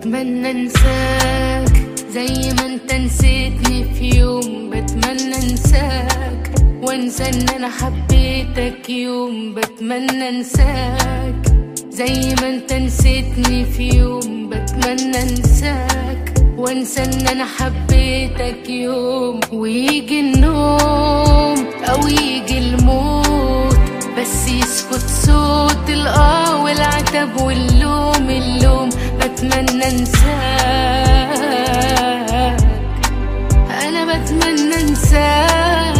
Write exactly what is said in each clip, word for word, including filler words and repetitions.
بتمنى انساك زي ما انت نسيتني في يوم. بتمنى انساك وانسى ان انا حبيتك يوم. بتمنى انساك زي ما انت نسيتني في يوم. بتمنى انساك وانسى ان انا حبيتك يوم. ويجي النوم او يجي الموت بس يسكت صوت الاه والعتب واللوم اللوم. بتمنى انساك، انا بتمنى انساك.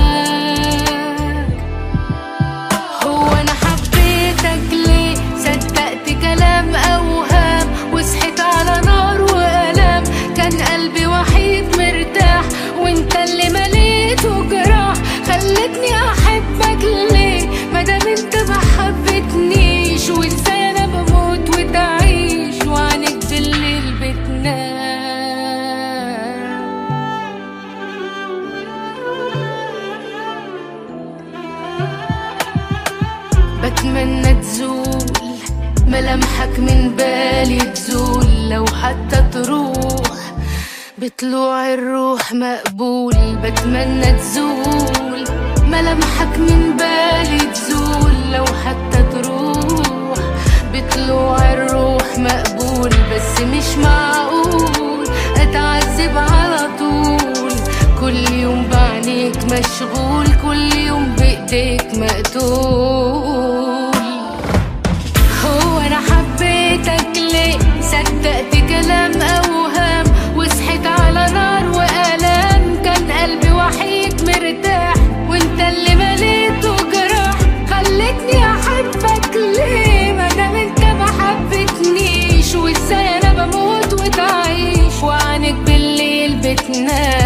هو انا حبيتك ليه؟ صدقت كلام اوهام وصحيت على نار والام. كان قلبي وحيد مرتاح وانت اللي مليته جراح. خلتني احبك ليه مادام انت ما حبتنيش؟ وازاي انا بموت وتعيش وعنك بالليل بتنام؟ بتمنى تزول ملامحك من بالي، تزول لو حتى تروح بطلوع الروح مقبول. بتمنى تزول ملامحك من بالي، تزول لو حتى تروح بطلوع الروح مقبول. بس مش معقول اتعذب على طول، كل يوم بعينيك مشغول، كل يوم بايديك مقتول. هو انا حبيتك ليه؟ صدقت كلام اوهام وصحيت على نار والام. كان قلبي وحيد مرتاح وانت اللي مليته جراح. خلتني احبك ليه مادام انت ما حبتنيش؟ وازاي انا بموت وتعيش وعنك بالليل بتنام؟